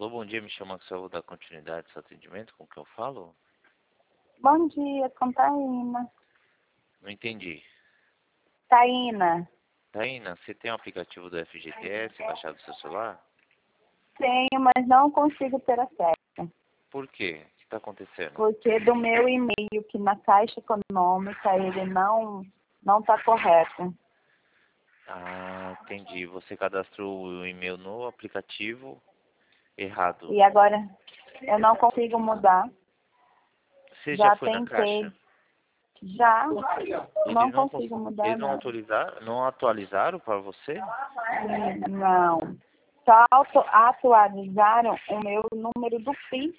Alô, bom dia, me chama que eu vou dar continuidade ao seu atendimento, com quem eu falo? Bom dia, com Taína. Não entendi. Taína, Taína, você tem o aplicativo do FGTS baixado no seu celular? tenho, mas não consigo ter acesso. Por quê? O que está acontecendo? Porque do meu e-mail, que na Caixa Econômica, ele não está correto. Ah, entendi. Você cadastrou o e-mail no aplicativo errado. E agora eu não consigo mudar. Você já Já foi na tentei. Caixa? Já não Eles não, consigo mudar eles nada. não atualizaram para você? Não. Só atualizaram o meu número do PIX.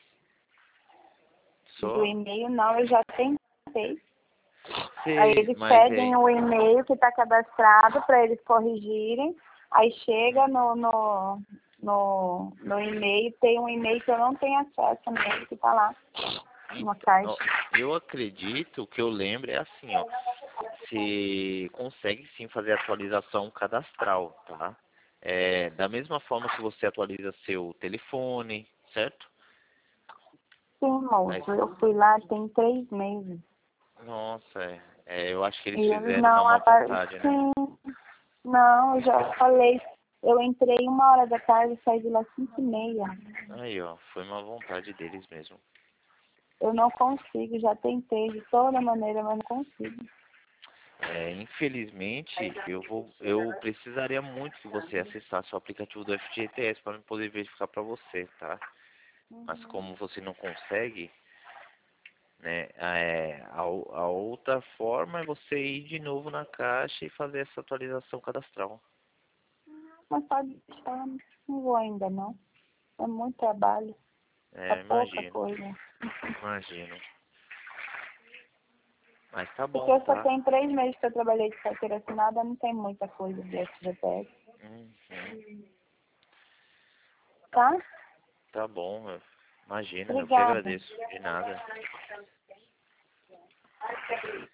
Do Só? e-mail, não, eu já tentei. Aí Sim, eles mas pedem o e-mail que está cadastrado para eles corrigirem. Aí chega no e-mail, tem um e-mail que eu não tenho acesso nele, que está lá no ó, site. eu acredito, o que eu lembro é assim, ó. Você consegue sim fazer atualização cadastral, tá? Da mesma forma que você atualiza seu telefone, certo? Sim, Mas, moço, eu fui lá tem 3 meses. nossa, eu acho que E eles eles fizeram na não má vontade, né? aparecem. Não, eu já falei. Eu entrei 1 hora da tarde e saí de lá 5h30. Aí, ó, foi má vontade deles mesmo. Eu não consigo, já tentei de toda maneira, mas não consigo. Infelizmente, eu precisaria muito que você acessasse o aplicativo do FGTS para poder verificar para você, tá? Mas como você não consegue, né, a outra forma é você ir de novo na Caixa e fazer essa atualização cadastral. Mas pode deixar, não vou ainda não. É muito trabalho, é pouca Imagino, coisa. imagino. Mas tá Porque bom, eu só tá? tenho 3 meses que eu trabalhei de carteira assinada, não tem muita coisa de FGTS, Uhum. tá? Tá bom, imagina, eu que Obrigada. agradeço. De nada.